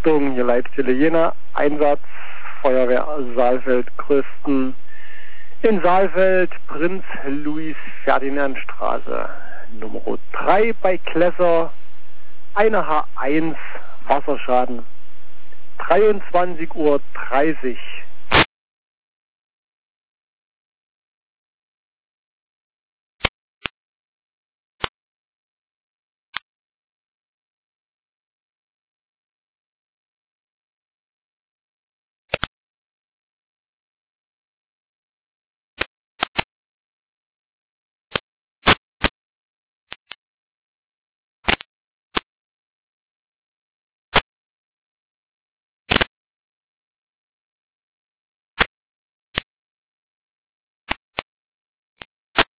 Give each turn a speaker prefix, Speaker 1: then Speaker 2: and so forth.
Speaker 1: Achtung, hier Leitstelle Jena, Einsatz, Feuerwehr Saalfeld, Größten. In Saalfeld, Prinz Louis Ferdinand Straße, Nummer 3 bei Klesser, eine H1, Wasserschaden, 23:30 Uhr.